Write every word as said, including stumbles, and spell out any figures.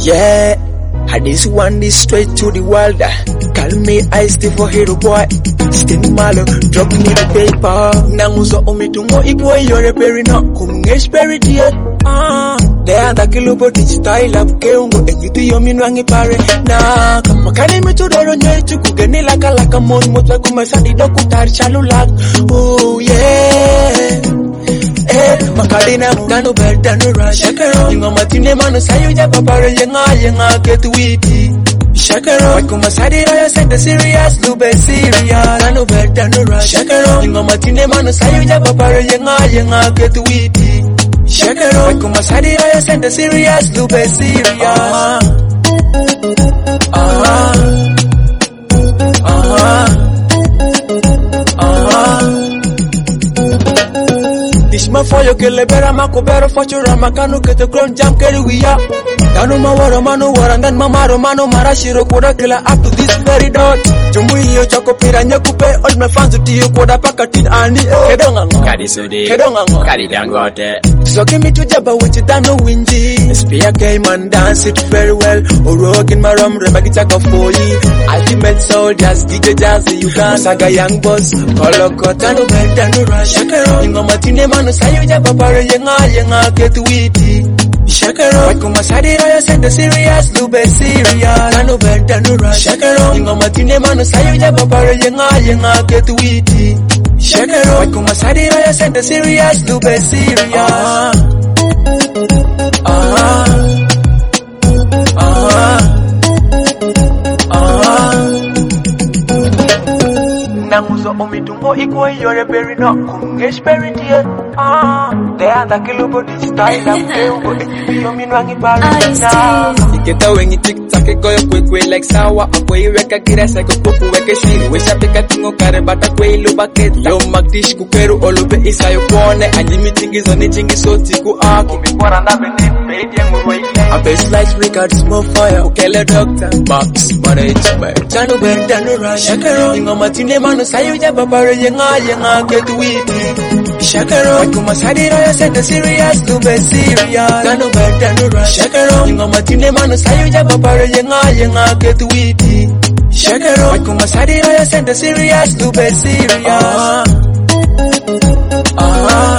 Yeah, and this one is straight to the world. Call me Ice T for hero boy. Skin malo, drop me the paper. Nanguzo omitungo ipo yore peri no kungesh peri dia. Ah, de anda kilupo digital up keungo ejitu yomi nwangi pare na. Makani mitudoro nyetu kugeni laka laka mon mutwa kumesadi dokutari chalulak. Oh yeah. Eh, makadina mungano beda no rush. Shakero, ingo matine manu sayuja papare yenga yenga ketu witi. Shakero, wakuma sadi raya senda serious, lube serious. Nano beda no rush. Shakero, ingo matine manu sayuja papare yenga yenga ketu witi. Shakero, wakuma sadi raya senda serious, lube serious. Ah, ah, ah, ah. Ishma for you kill a better mako better for your ramakano get a ground jump carry we up. Dano mawara mano war and then mamaro mano marashiro koda killer up to this very dot. Jumuyo choko piranya kupe all my fans to you koda pakatit and kedonga kadi sudi kedonga kadi dangote. So give me to jabba with it dano windy. Spear came and dance it very well. Orog in my rum remagitaka for you. Ultimate soldiers D J Jazzy you can saga young boss. Koloko tano bed no rush. Shakero ingo matine mano sayuja papare yenga yenga ketu witi. Shakero wakuma sadi raya senda serious lube serious. Tano bed no rush. Shakero ingo matine mano sayuja papare yenga yenga ketu witi. Shakero wakuma sadi raya senda serious lube serious. Ah, ah, ah, ah. Nanguzo omitungo iko yore peri no kungesh peri dia. Ah, de anda kilupo digital up keungo ejitu yomi nwangi pare na. Iketa wengi tiktak eko yo kwe kwe like sawa. Akwe iweka gira seko kuku weke shiri. Wesha peka tingo kare bata kwe ilu baketa. Yo magdish kukeru olube isa yo kone. Anjimi tingizo ni jingi soti ku aki. Mikwara na bene pedi yangu rwaile. A baseline records more fire. Ukele doctor box management. Chano benda no rush. Shakero ingo matine mano sayuja babare yenga yenga ketu witi. Shakero wakuma sadi raya senda serious lube serious. Tano benda no rush. Shakero ingo matine mano sayuja babare yenga yenga ketu witi. Shakero wakuma sadi raya senda serious lube serious. Ah, ah.